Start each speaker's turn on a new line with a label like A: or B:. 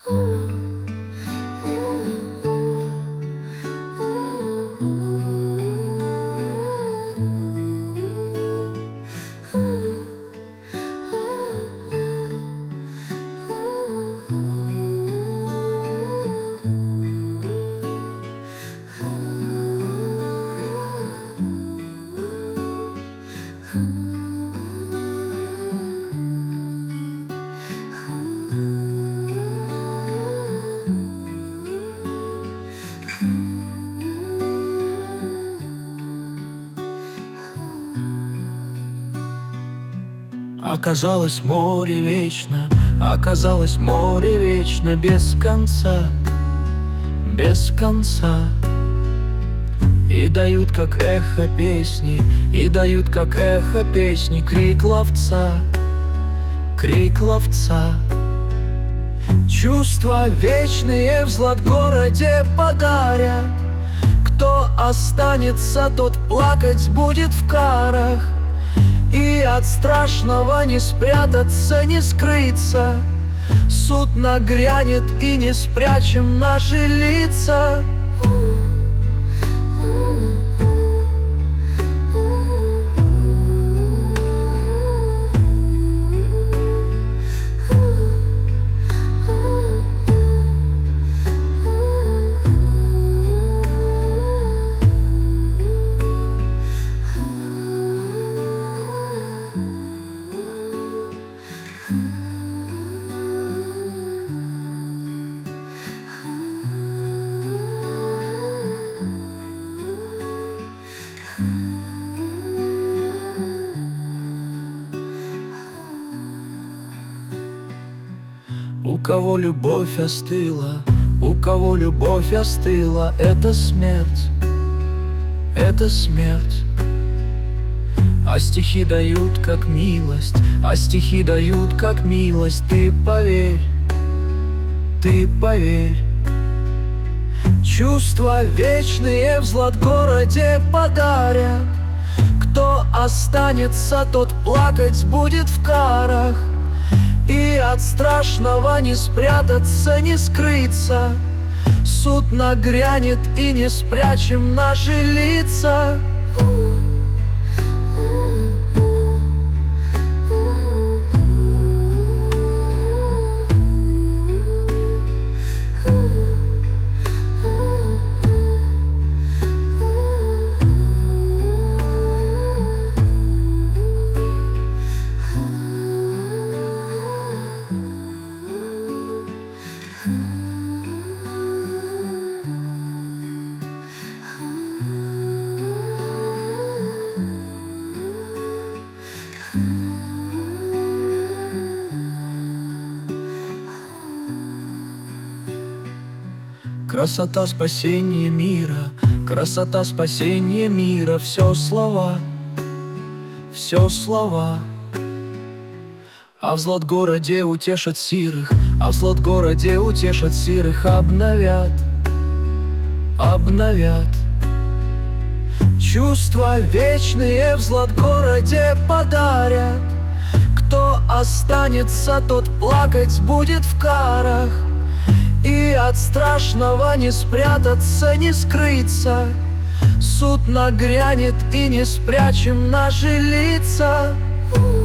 A: Оказалось, море вечно, оказалось, море вечно, без конца, без конца. И дают, как эхо песни, и дают, как эхо песни, крик ловца, крик ловца. Чувства вечные в Златгороде подарят. Кто останется, тот плакать будет в карах. И от страшного не спрятаться, не скрыться. Суд нагрянет, и не спрячем наши лица. У кого любовь остыла, у кого любовь остыла, это смерть, это смерть. А стихи дают как милость, а стихи дают как милость. Ты поверь, ты поверь. Чувства вечные в Златгороде подарят. Кто останется, тот плакать будет в карах. И от страшного не спрятаться, не скрыться. Суд нагрянет, и не спрячем наши лица. Красота спасения мира, красота спасения мира. Все слова, все слова. А в Златгороде утешат сирых, а в Златгороде утешат сирых. Обновят, обновят. Чувства вечные в Златгороде подарят. Кто останется, тот плакать будет в карах. И от страшного не спрятаться, не скрыться. Суд нагрянет, и не спрячем наши лица.